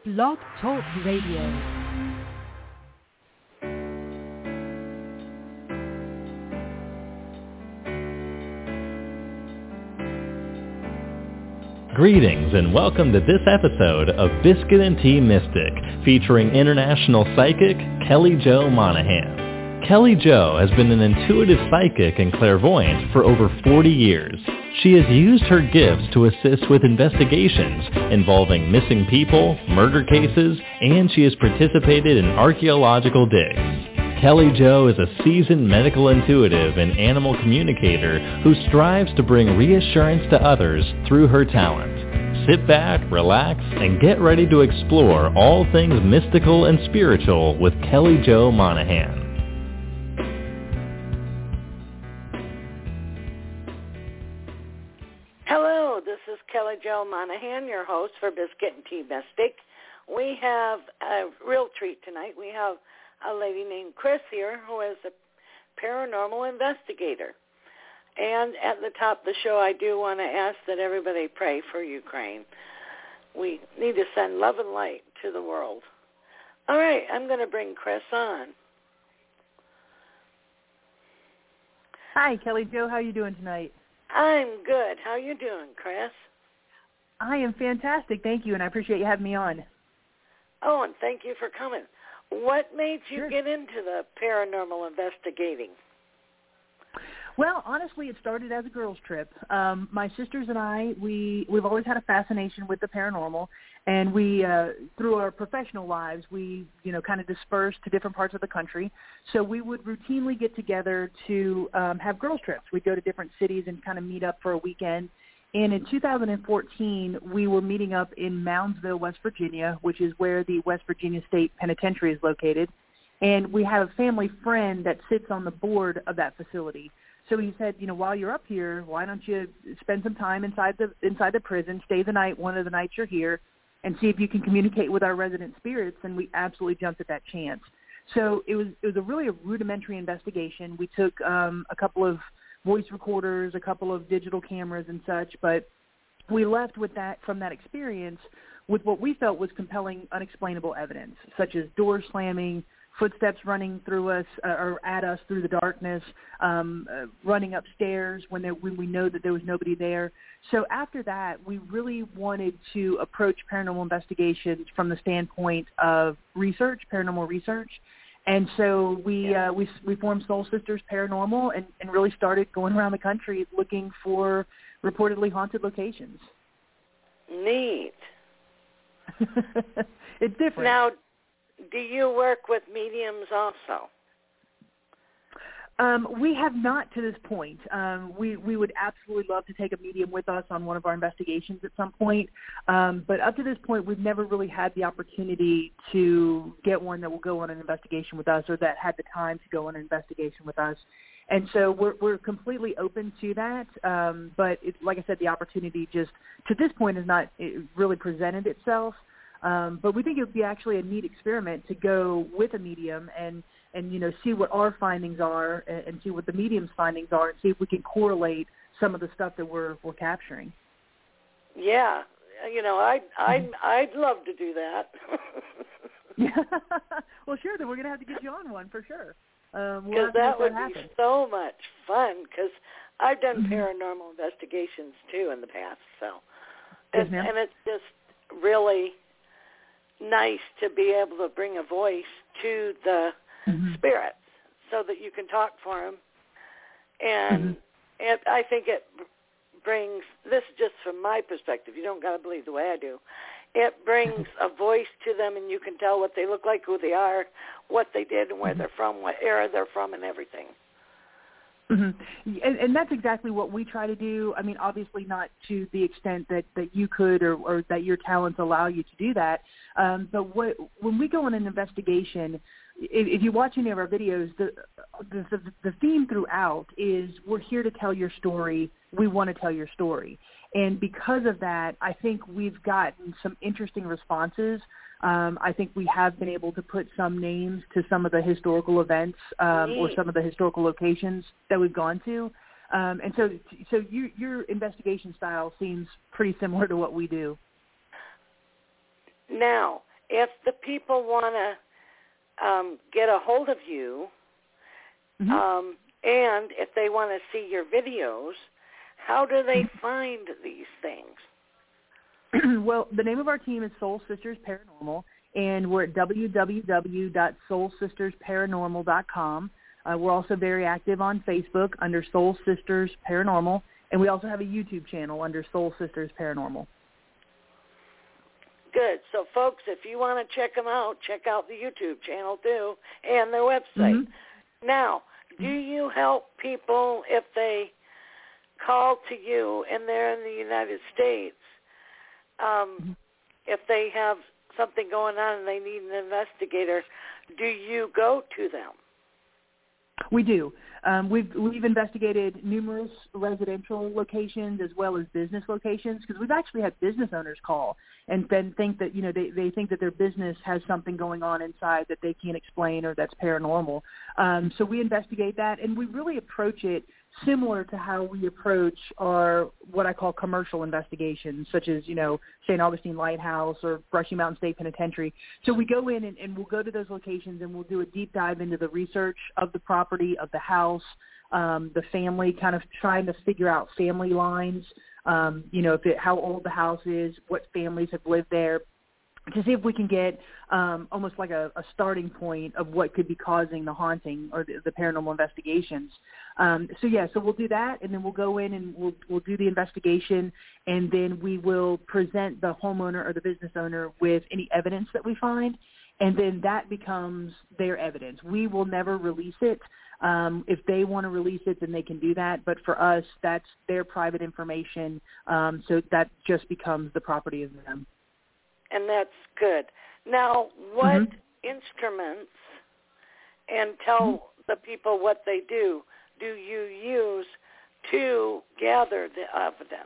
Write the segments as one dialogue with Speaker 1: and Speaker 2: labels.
Speaker 1: Blog Talk Radio.
Speaker 2: Greetings and welcome to this episode of Biscuit and Tea Mystic, featuring international psychic Kelly Jo Monahan. Kelly Jo has been an intuitive psychic and clairvoyant for over 40 years. She has used her gifts to assist with investigations involving missing people, murder cases, and she has participated in archaeological digs. Kelly Jo is a seasoned medical intuitive and animal communicator who strives to bring reassurance to others through her talent. Sit back, relax, and get ready to explore all things mystical and spiritual with Kelly Jo Monahan.
Speaker 3: Hello, this is Kelly Jo Monahan, your host for Biscuit and Tea Mystic. We have a real treat tonight. We have a lady named Chris here who is a paranormal investigator. And at the top of the show, I do want to ask that everybody pray for Ukraine. We need to send love and light to the world. All right, I'm going to bring Chris on.
Speaker 4: Hi, Kelly Jo. How are you doing tonight?
Speaker 3: I'm good. How you doing, Chris?
Speaker 4: I am fantastic, thank you, and I appreciate you having me on.
Speaker 3: Oh, and thank you for coming. What made you
Speaker 4: Sure.
Speaker 3: get into the paranormal investigating?
Speaker 4: Well, honestly, it started as a girls' trip. My sisters and I, we've always had a fascination with the paranormal, and we, through our professional lives, we, kind of dispersed to different parts of the country. So we would routinely get together to have girls' trips. We'd go to different cities and kind of meet up for a weekend. And in 2014, we were meeting up in Moundsville, West Virginia, which is where the West Virginia State Penitentiary is located. And we have a family friend that sits on the board of that facility. So he said, while you're up here, why don't you spend some time inside the prison, stay the night, one of the nights you're here, and see if you can communicate with our resident spirits. And we absolutely jumped at that chance. So it was a really rudimentary investigation. We took a couple of voice recorders, a couple of digital cameras and such, but we left with that from that experience with what we felt was compelling, unexplainable evidence, such as doors slamming, footsteps running through us or at us through the darkness, running upstairs when we know that there was nobody there. So after that, we really wanted to approach paranormal investigations from the standpoint of research, paranormal research. And so we formed Soul Sisters Paranormal and really started going around the country looking for reportedly haunted locations.
Speaker 3: Neat.
Speaker 4: It's different.
Speaker 3: Now, do you work with mediums also?
Speaker 4: We have not to this point. We would absolutely love to take a medium with us on one of our investigations at some point. But up to this point, we've never really had the opportunity to get one that will go on an investigation with us or that had the time to go on an investigation with us. And so we're completely open to that. But like I said, the opportunity just to this point has not really presented itself. But we think it would be actually a neat experiment to go with a medium and see what our findings are and see what the medium's findings are and see if we can correlate some of the stuff that we're capturing.
Speaker 3: Yeah, I'd love to do that.
Speaker 4: Well, sure. Then we're going to have to get you on one for sure.
Speaker 3: Because that would be so much fun. Because I've done paranormal investigations too in the past. So,
Speaker 4: yes,
Speaker 3: and it's just really nice to be able to bring a voice to the spirits so that you can talk for them. And I think it brings, this is just from my perspective, you don't got to believe the way I do, it brings a voice to them and you can tell what they look like, who they are, what they did and where they're from, what era they're from and everything.
Speaker 4: And that's exactly what we try to do. I mean, obviously not to the extent that you could or that your talents allow you to do that. But when we go on an investigation, if you watch any of our videos, the theme throughout is we're here to tell your story. We want to tell your story. And because of that, I think we've gotten some interesting responses. I think we have been able to put some names to some of the historical events or some of the historical locations that we've gone to. And so your investigation style seems pretty similar to what we do.
Speaker 3: Now, if the people want to get a hold of you, and if they want to see your videos, how do they find these things?
Speaker 4: Well, the name of our team is Soul Sisters Paranormal, and we're at www.soulsistersparanormal.com. We're also very active on Facebook under Soul Sisters Paranormal, and we also have a YouTube channel under Soul Sisters Paranormal.
Speaker 3: Good. So, folks, if you want to check them out, check out the YouTube channel, too, and their website. Now, do you help people if they call to you and they're in the United States, if they have something going on and they need an investigator, do you go to them?
Speaker 4: We do. We've investigated numerous residential locations as well as business locations, because we've actually had business owners call and then think that, they think that their business has something going on inside that they can't explain or that's paranormal. So we investigate that, and we really approach it similar to how we approach our what I call commercial investigations, such as, St. Augustine Lighthouse or Brushy Mountain State Penitentiary. So we go in and we'll go to those locations and we'll do a deep dive into the research of the property, of the house, the family, kind of trying to figure out family lines, how old the house is, what families have lived there, to see if we can get almost like a starting point of what could be causing the haunting or the paranormal investigations. So we'll do that, and then we'll go in and we'll do the investigation, and then we will present the homeowner or the business owner with any evidence that we find, and then that becomes their evidence. We will never release it. If they want to release it, then they can do that. But for us, that's their private information, so that just becomes the property of them.
Speaker 3: And that's good. Now, what instruments, and tell the people what they do you use to gather the evidence?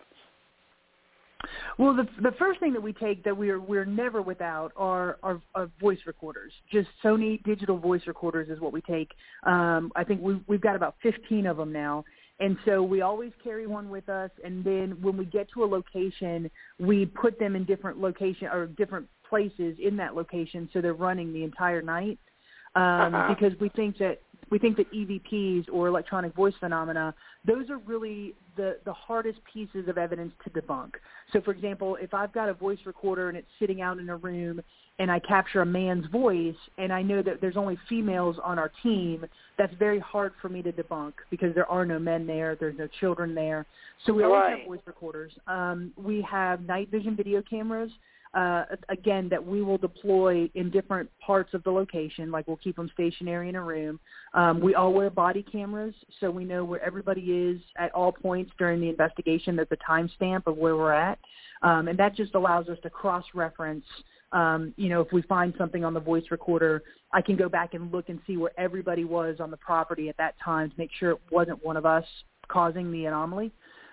Speaker 4: Well, the first thing that we take that we're never without are voice recorders. Just Sony digital voice recorders is what we take. I think we've got about 15 of them now. And so we always carry one with us, and then when we get to a location, we put them in different location or different places in that location, so they're running the entire night. Because we think that EVPs or electronic voice phenomena, those are really the hardest pieces of evidence to debunk. So, for example, if I've got a voice recorder and it's sitting out in a room and I capture a man's voice and I know that there's only females on our team, that's very hard for me to debunk because there are no men there, there's no children there. So we always have voice recorders. We have night vision video cameras, again, that we will deploy in different parts of the location, like we'll keep them stationary in a room. We all wear body cameras, so we know where everybody is at all points during the investigation. There's a timestamp of where we're at, and that just allows us to cross-reference. If we find something on the voice recorder, I can go back and look and see where everybody was on the property at that time to make sure it wasn't one of us causing the anomaly.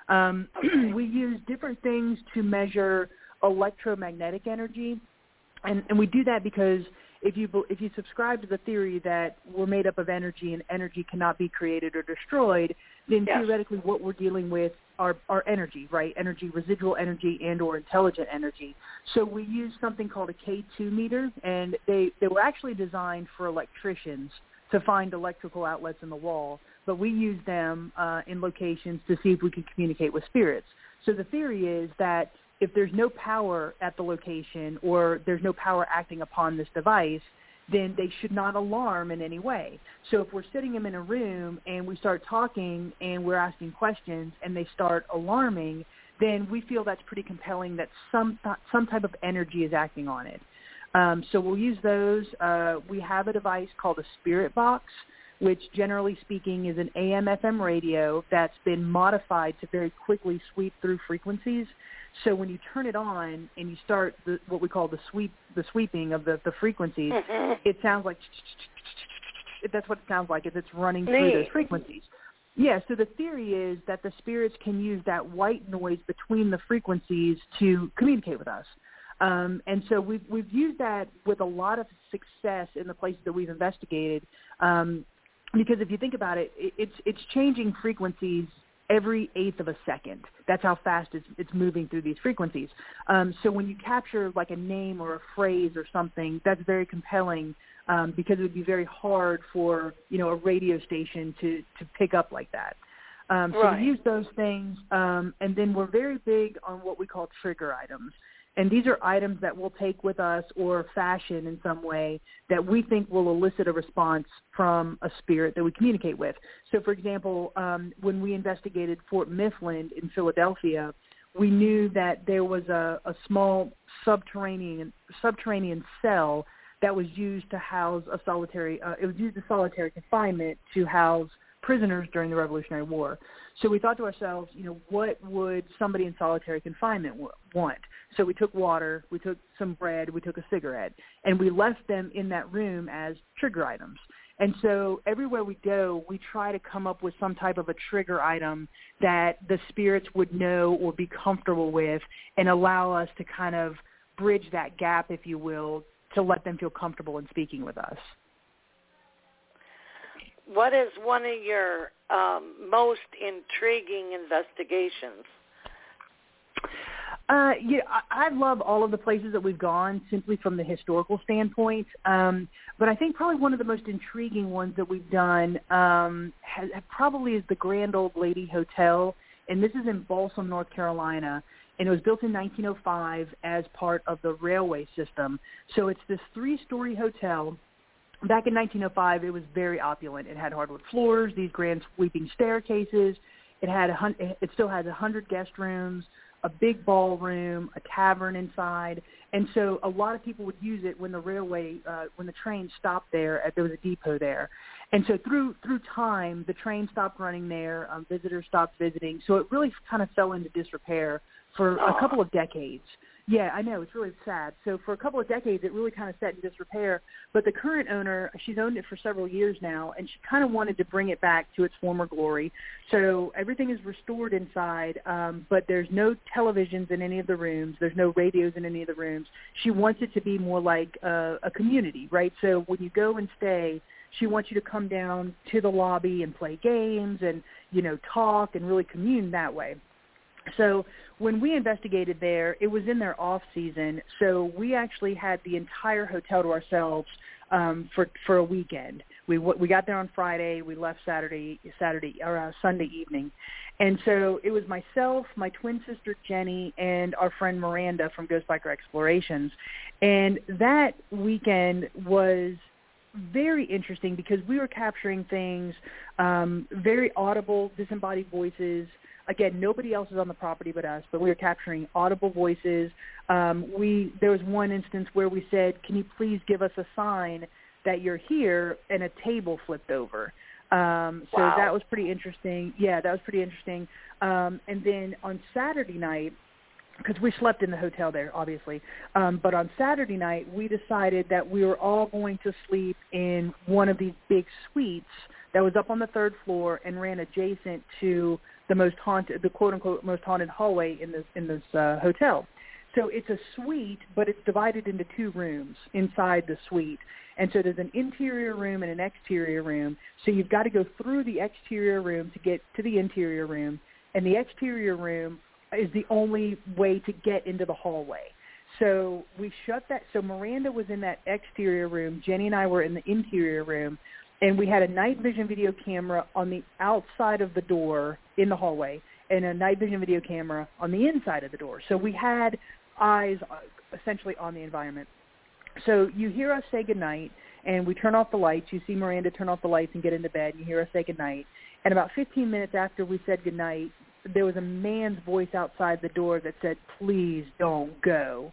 Speaker 4: We use different things to measure electromagnetic energy, and we do that because if you subscribe to the theory that we're made up of energy and energy cannot be created or destroyed, then theoretically what we're dealing with are energy, right? Energy, residual energy, and or intelligent energy. So we use something called a K2 meter, and they were actually designed for electricians to find electrical outlets in the wall, but we use them in locations to see if we can communicate with spirits. So the theory is that if there's no power at the location or there's no power acting upon this device, then they should not alarm in any way. So if we're sitting them in a room and we start talking and we're asking questions and they start alarming, then we feel that's pretty compelling that some type of energy is acting on it. So we'll use those. We have a device called a spirit box, which generally speaking is an AM/FM radio that's been modified to very quickly sweep through frequencies. So when you turn it on and you start what we call the sweeping of the frequencies, it sounds like, that's what it sounds like, if it's running through those frequencies. Yeah, so the theory is that the spirits can use that white noise between the frequencies to communicate with us. And so we've used that with a lot of success in the places that we've investigated, because if you think about it, it's changing frequencies every eighth of a second. That's how fast it's moving through these frequencies. So when you capture like a name or a phrase or something, that's very compelling because it would be very hard for, a radio station to pick up like that. So we use those things, and then we're very big on what we call trigger items. And these are items that we'll take with us or fashion in some way that we think will elicit a response from a spirit that we communicate with. So, for example, when we investigated Fort Mifflin in Philadelphia, we knew that there was a small subterranean cell that was used to house it was used as solitary confinement to house prisoners during the Revolutionary War. So we thought to ourselves, what would somebody in solitary confinement want? So we took water, we took some bread, we took a cigarette, and we left them in that room as trigger items. And so everywhere we go, we try to come up with some type of a trigger item that the spirits would know or be comfortable with and allow us to kind of bridge that gap, if you will, to let them feel comfortable in speaking with us.
Speaker 3: What is one of your most intriguing investigations?
Speaker 4: I love all of the places that we've gone simply from the historical standpoint. But I think probably one of the most intriguing ones that we've done probably is the Grand Old Lady Hotel. And this is in Balsam, North Carolina. And it was built in 1905 as part of the railway system. So it's this 3-story hotel. Back in 1905, it was very opulent. It had hardwood floors, these grand sweeping staircases. It still has 100 guest rooms, a big ballroom, a tavern inside. And so a lot of people would use it when when the train stopped there. There was a depot there. And so through time, the train stopped running there. Visitors stopped visiting. So it really kind of fell into disrepair for a couple of decades. Yeah, I know. It's really sad. So for a couple of decades, it really kind of set in disrepair. But the current owner, she's owned it for several years now, and she kind of wanted to bring it back to its former glory. So everything is restored inside, but there's no televisions in any of the rooms. There's no radios in any of the rooms. She wants it to be more like a community, right? So when you go and stay, she wants you to come down to the lobby and play games and, talk and really commune that way. So when we investigated there, it was in their off season, so we actually had the entire hotel to ourselves for a weekend. We got there on Friday, we left Sunday evening, and so it was myself, my twin sister Jenny, and our friend Miranda from Ghost Biker Explorations, and that weekend was very interesting because we were capturing things, very audible, disembodied voices. Again, nobody else is on the property but us, but we were capturing audible voices. There was one instance where we said, "Can you please give us a sign that you're here?" and a table flipped over. So that was pretty interesting. Yeah, that was pretty interesting. And then on Saturday night, because we slept in the hotel there, obviously, but on Saturday night, we decided that we were all going to sleep in one of these big suites that was up on the 3rd floor and ran adjacent to the quote-unquote most haunted hallway in this hotel. So it's a suite, but it's divided into 2 rooms inside the suite. And so there's an interior room and an exterior room. So you've got to go through the exterior room to get to the interior room. And the exterior room is the only way to get into the hallway. So we shut that. So Miranda was in that exterior room. Jenny and I were in the interior room. And we had a night vision video camera on the outside of the door in the hallway and a night vision video camera on the inside of the door. So we had eyes essentially on the environment. So you hear us say goodnight, and we turn off the lights. You see Miranda turn off the lights and get into bed, and you hear us say goodnight. And about 15 minutes after we said goodnight, there was a man's voice outside the door that said, "Please don't go."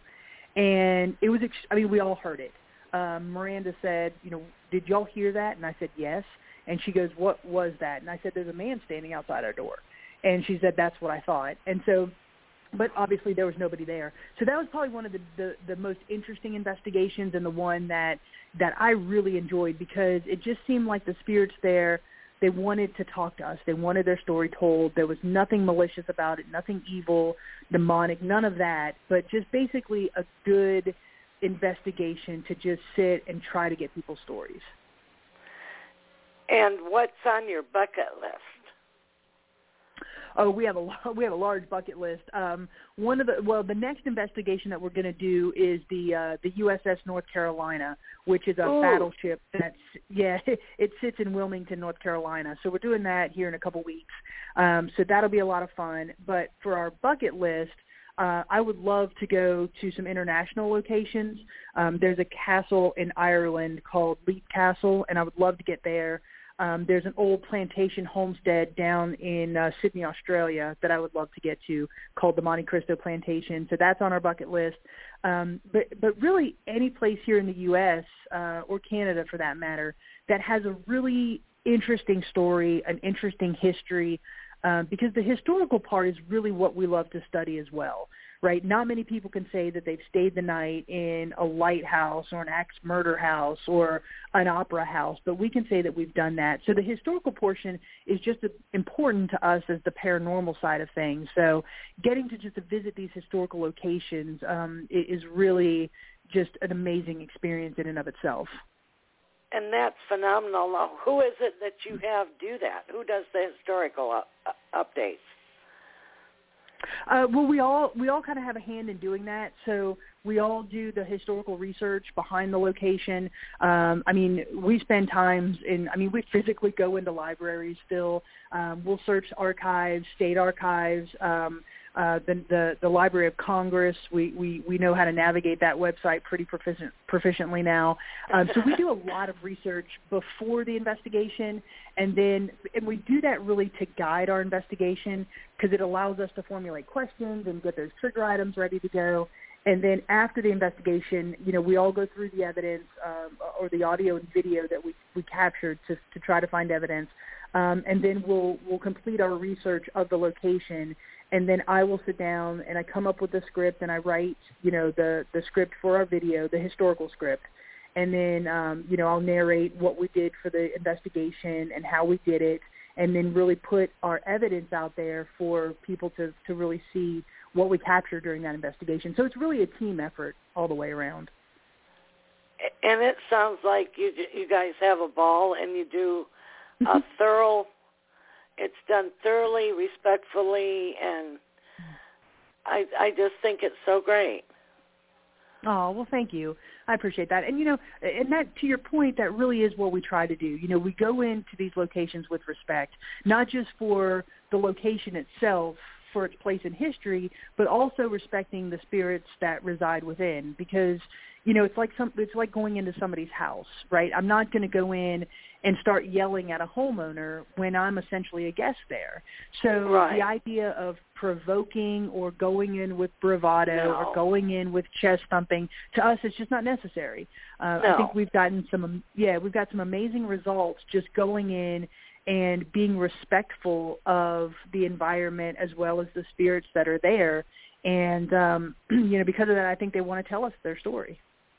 Speaker 4: And it was, we all heard it. Miranda said, "Did y'all hear that?" And I said, "Yes." And she goes, "What was that?" And I said, "There's a man standing outside our door." And she said, "That's what I thought." And so, but obviously there was nobody there. So that was probably one of the most interesting investigations, and the one that I really enjoyed, because it just seemed like the spirits there, they wanted to talk to us. They wanted their story told. There was nothing malicious about it, nothing evil, demonic, none of that, but just basically a good investigation to just sit and try to get people's stories.
Speaker 3: And what's on your bucket list?
Speaker 4: Oh, we have a large bucket list. The next investigation that we're going to do is the USS North Carolina, which is a battleship it sits in Wilmington, North Carolina. So we're doing that here in a couple weeks. So that'll be a lot of fun. But for our bucket list, I would love to go to some international locations. There's a castle in Ireland called Leap Castle, and I would love to get there. There's an old plantation homestead down in Sydney, Australia that I would love to get to called the Monte Cristo Plantation. So that's on our bucket list. But really any place here in the U.S. Or Canada for that matter that has a really interesting story, an interesting history, because the historical part is really what we love to study as well, right? Not many people can say that they've stayed the night in a lighthouse or an axe murder house or an opera house, but we can say that we've done that. So the historical portion is just as important to us as the paranormal side of things. So getting to just to visit these historical locations is really just an amazing experience in and of itself.
Speaker 3: And that's phenomenal. Who is it that you have do that? Who does the historical updates?
Speaker 4: Well, we all kind of have a hand in doing that. So we all do the historical research behind the location. We spend times we physically go into libraries still. We'll search archives, state archives, the Library of Congress. We know how to navigate that website pretty proficiently now. So we do a lot of research before the investigation, and we do that really to guide our investigation because it allows us to formulate questions and get those trigger items ready to go. And then after the investigation, we all go through the evidence or the audio and video that we captured to try to find evidence. And then we'll complete our research of the location. And then I will sit down and I come up with the script and I write, the script for our video, the historical script. And then, I'll narrate what we did for the investigation and how we did it, and then really put our evidence out there for people to really see what we captured during that investigation. So it's really a team effort all the way around.
Speaker 3: And it sounds like you guys have a ball and you do a thorough. It's done thoroughly, respectfully, and I just think it's so great.
Speaker 4: Oh, well, thank you. I appreciate that. And, and that, to your point, that really is what we try to do. We go into these locations with respect, not just for the location itself, for its place in history, but also respecting the spirits that reside within, because it's like going into somebody's house, right? I'm not going to go in and start yelling at a homeowner when I'm essentially a guest there. So
Speaker 3: right.
Speaker 4: The idea of provoking or going in with bravado or going in with chest thumping, to us, it's just not necessary. I think we've got some amazing results just going in and being respectful of the environment as well as the spirits that are there. And, because of that, I think they want to tell us their story.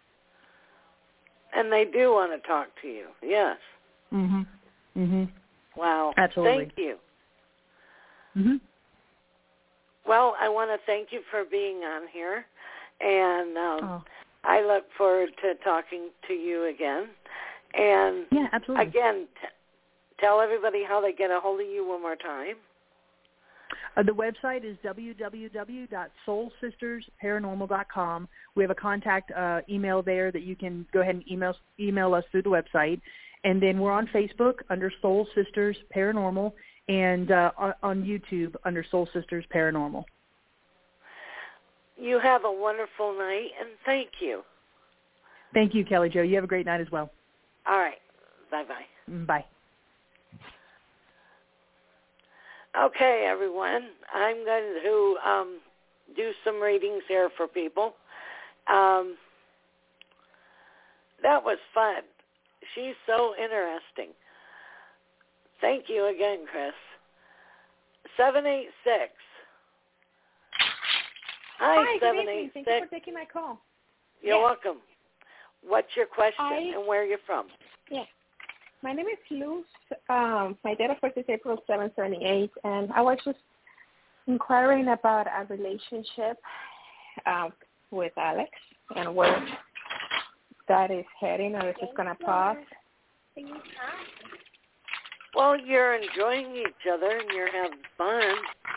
Speaker 3: And they do want to talk to you, yes.
Speaker 4: Mhm. Mhm.
Speaker 3: Wow.
Speaker 4: Absolutely.
Speaker 3: Thank you.
Speaker 4: Mhm.
Speaker 3: Well, I want to thank you for being on here, and I look forward to talking to you again. And
Speaker 4: yeah, absolutely.
Speaker 3: Again, tell everybody how they get a hold of you one more time.
Speaker 4: The website is www.soulsistersparanormal.com. We have a contact email there that you can go ahead and email us through the website. And then we're on Facebook under Soul Sisters Paranormal and on YouTube under Soul Sisters Paranormal.
Speaker 3: You have a wonderful night, and thank you.
Speaker 4: Thank you, Kelly Jo. You have a great night as well.
Speaker 3: All right. Bye-bye.
Speaker 4: Bye.
Speaker 3: Okay, everyone. I'm going to do some readings here for people. That was fun. She's so interesting. Thank you again, Chris. 786. Hi, 786.
Speaker 5: Thank you for taking my call.
Speaker 3: You're welcome. What's your question and where are you from?
Speaker 5: Yeah. My name is Luz. My date of birth is April 778, and I was just inquiring about a relationship with Alex and where that is heading, or if it's going to pause.
Speaker 3: Well, you're enjoying each other and you're having fun.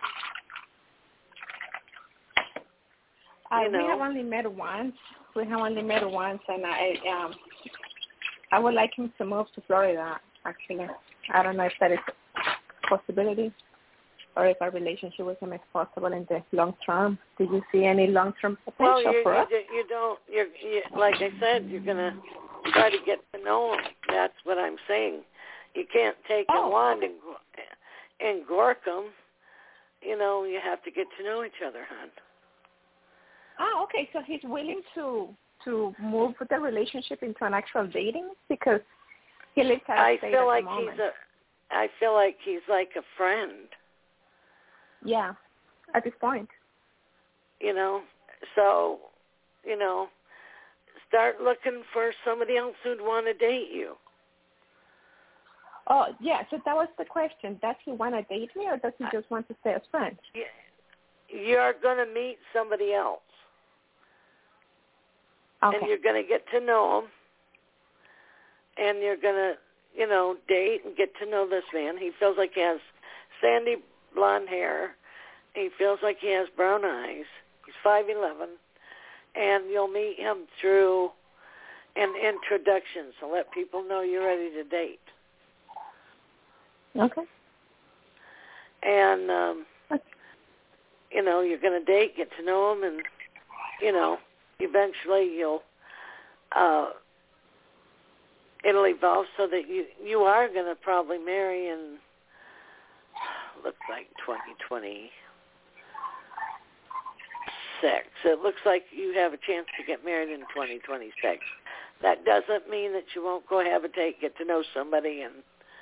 Speaker 5: We have only met once. And I would like him to move to Florida, actually. I don't know if that is a possibility or if our relationship with him is possible in the long term. Do you see any long-term potential for us?
Speaker 3: You're like I said, you're going to try to get to know him. That's what I'm saying. You can't take a wand and gork him. You have to get to know each other, hon.
Speaker 5: Oh, okay. So he's willing to move the relationship into an actual dating because he lives out of state at the moment.
Speaker 3: I feel like he's like a friend.
Speaker 5: Yeah, at this point.
Speaker 3: So, start looking for somebody else who'd want to date you.
Speaker 5: Oh, yeah, so that was the question. Does he want to date me or does he just want to stay as friends?
Speaker 3: You're going to meet somebody else.
Speaker 5: Okay.
Speaker 3: And you're going to get to know him. And you're going to, date and get to know this man. He feels like he has sandy blonde hair. He feels like he has brown eyes. He's 5'11". And you'll meet him through an introduction. So let people know you're ready to date.
Speaker 5: Okay.
Speaker 3: And, you're going to date, get to know him, and, eventually it'll evolve so that you are going to probably marry in, looks like 2026. It looks like you have a chance to get married in 2026. That doesn't mean that you won't go have a date, get to know somebody, and,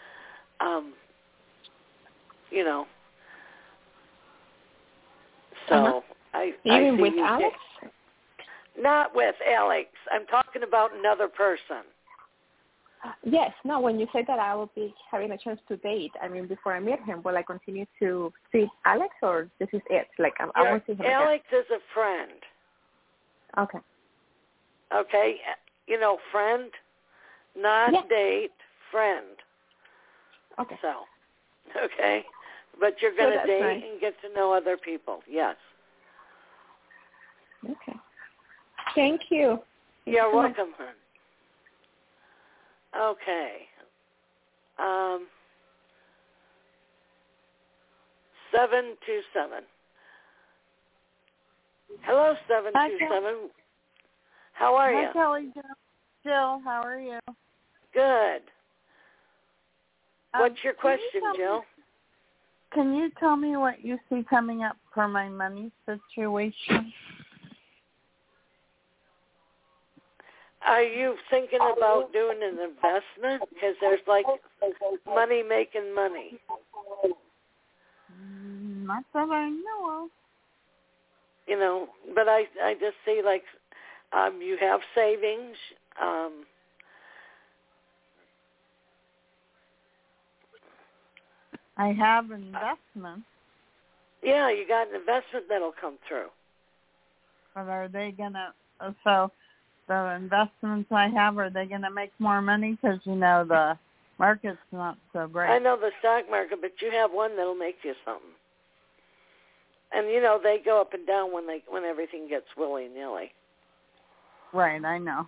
Speaker 3: So I
Speaker 5: even
Speaker 3: see
Speaker 5: with
Speaker 3: you
Speaker 5: Alex?
Speaker 3: Not with Alex. I'm talking about another person.
Speaker 5: Yes. No, when you say that I will be having a chance to date, before I meet him, will I continue to see Alex or this is it? Like, I won't see him
Speaker 3: Alex
Speaker 5: again.
Speaker 3: is a friend.
Speaker 5: Okay.
Speaker 3: Okay? Friend, not date, friend.
Speaker 5: Okay.
Speaker 3: So, okay? But you're going to date and get to know other people. Yes.
Speaker 5: Okay. Thank you.
Speaker 3: You're welcome, hon. Okay. 727. Hello, 727. How are you?
Speaker 6: Hi, Kelly. Jill, how are you?
Speaker 3: Good. What's your question, Jill?
Speaker 6: Can you tell me what you see coming up for my money situation?
Speaker 3: Are you thinking about doing an investment? Because there's money making money.
Speaker 6: Not that I know of.
Speaker 3: But I just see you have savings.
Speaker 6: I have investments.
Speaker 3: Yeah, you got an investment that'll come through.
Speaker 6: But are they going to, so the investments I have, are they going to make more money? Because, the market's not so great.
Speaker 3: I know the stock market, but you have one that'll make you something. And, they go up and down when everything gets willy-nilly.
Speaker 6: Right, I know.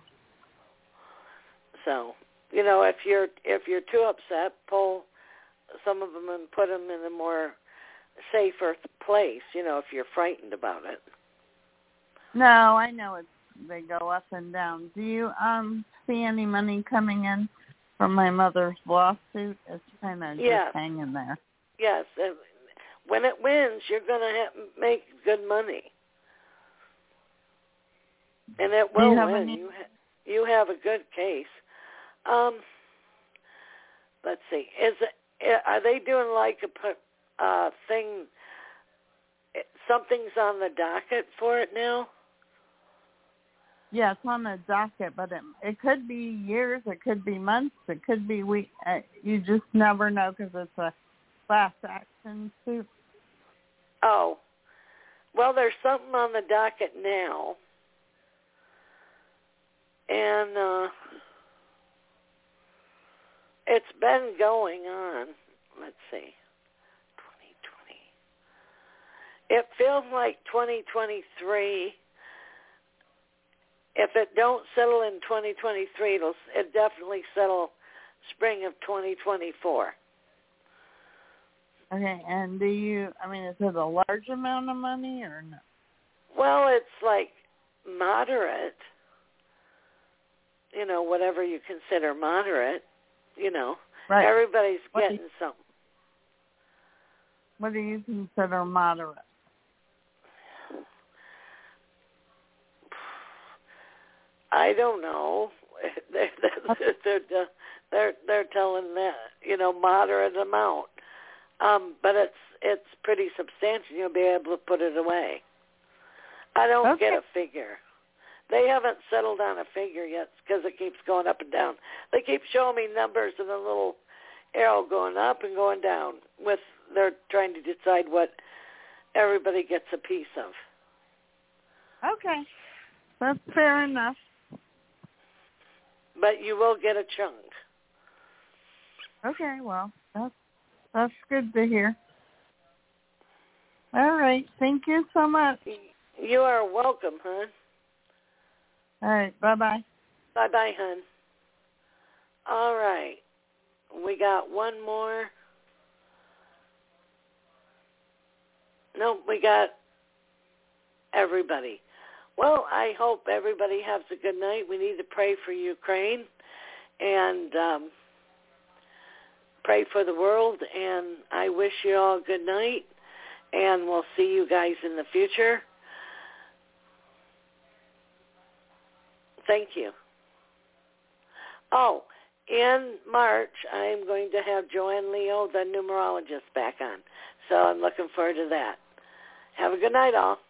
Speaker 3: So, if you're too upset, pull some of them and put them in a more safer place, if you're frightened about it.
Speaker 6: No, I know they go up and down. Do you see any money coming in from my mother's lawsuit? It's kind of just hanging there.
Speaker 3: Yes. When it wins, you're going to make good money. And it will win. You have a good case. Let's see. Are they doing a thing? Something's on the docket for it now?
Speaker 6: Yeah, it's on the docket, but it could be years, it could be months, it could be weeks. You just never know because it's a class action suit.
Speaker 3: Oh, well, there's something on the docket now, and it's been going on. Let's see, 2020. It feels like 2023 if it don't settle in 2023, it'll definitely settle spring of 2024.
Speaker 6: Okay, and is it a large amount of money or no?
Speaker 3: Well, it's like moderate, whatever you consider moderate,
Speaker 6: Right.
Speaker 3: Everybody's getting something.
Speaker 6: What do you consider moderate?
Speaker 3: I don't know. They're telling that, moderate amount. But it's pretty substantial. You'll be able to put it away. I don't get a figure. They haven't settled on a figure yet because it keeps going up and down. They keep showing me numbers and a little arrow going up and going down. They're trying to decide what everybody gets a piece of.
Speaker 6: Okay, that's fair enough.
Speaker 3: But you will get a chunk.
Speaker 6: Okay, well, that's good to hear. All right, thank you so much.
Speaker 3: You are welcome, hon.
Speaker 6: All right, bye-bye.
Speaker 3: Bye-bye, hon. All right. We got one more. No, we got everybody. Well, I hope everybody has a good night. We need to pray for Ukraine and pray for the world. And I wish you all a good night. And we'll see you guys in the future. Thank you. Oh, in March, I'm going to have Joanne Leo, the numerologist, back on. So I'm looking forward to that. Have a good night, all.